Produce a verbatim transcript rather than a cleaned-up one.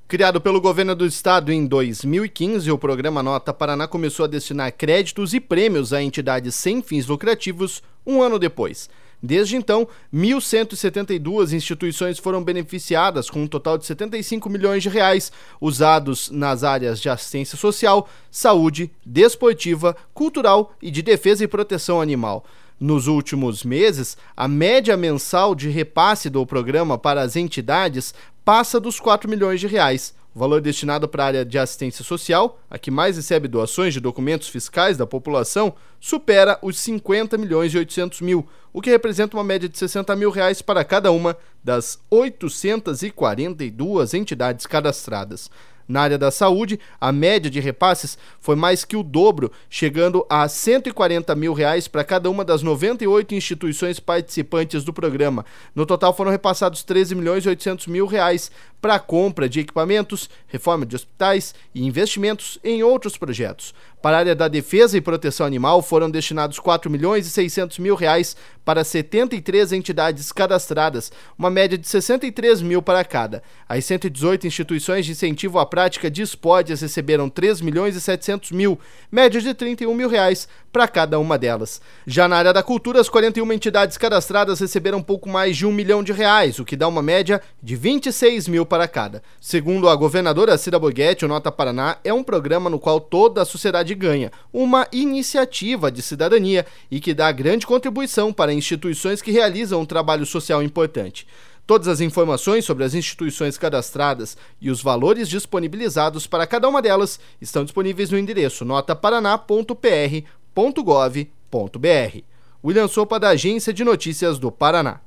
Criado pelo governo do estado em dois mil e quinze, o programa Nota Paraná começou a destinar créditos e prêmios a entidades sem fins lucrativos um ano depois. Desde então, mil cento e setenta e duas instituições foram beneficiadas com um total de setenta e cinco milhões de reais, usados nas áreas de assistência social, saúde, desportiva, cultural e de defesa e proteção animal. Nos últimos meses, a média mensal de repasse do programa para as entidades passa dos quatro milhões de reais. O valor destinado para a área de assistência social, a que mais recebe doações de documentos fiscais da população, supera os cinquenta milhões e oitocentos mil, o que representa uma média de sessenta mil reais para cada uma das oitocentas e quarenta e duas entidades cadastradas. Na área da saúde, a média de repasses foi mais que o dobro, chegando a cento e quarenta mil reais para cada uma das noventa e oito instituições participantes do programa. No total foram repassados treze milhões e oitocentos mil reais para a compra de equipamentos, reforma de hospitais e investimentos em outros projetos. Para a área da defesa e proteção animal foram destinados quatro milhões e seiscentos mil reais para setenta e três entidades cadastradas, uma média de sessenta e três mil para cada. As cento e dezoito instituições de incentivo à prática de esportes receberam três milhões e setecentos mil, média de trinta e um mil reais para cada uma delas. Já na área da cultura, as quarenta e uma entidades cadastradas receberam pouco mais de um milhão de reais, o que dá uma média de vinte e seis mil para cada. Segundo a governadora Cida Borghetti, o Nota Paraná é um programa no qual toda a sociedade ganha, uma iniciativa de cidadania e que dá grande contribuição para instituições que realizam um trabalho social importante. Todas as informações sobre as instituições cadastradas e os valores disponibilizados para cada uma delas estão disponíveis no endereço nota paraná ponto p r ponto gov ponto b r. William Sopa, da Agência de Notícias do Paraná.